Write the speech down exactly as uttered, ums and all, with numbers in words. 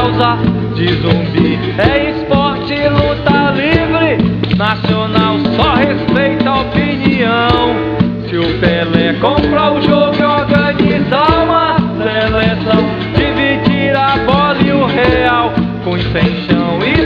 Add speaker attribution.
Speaker 1: causa de zumbi. É esporte, luta livre, nacional só respeita a opinião. Se o Pelé compra o jogo e organiza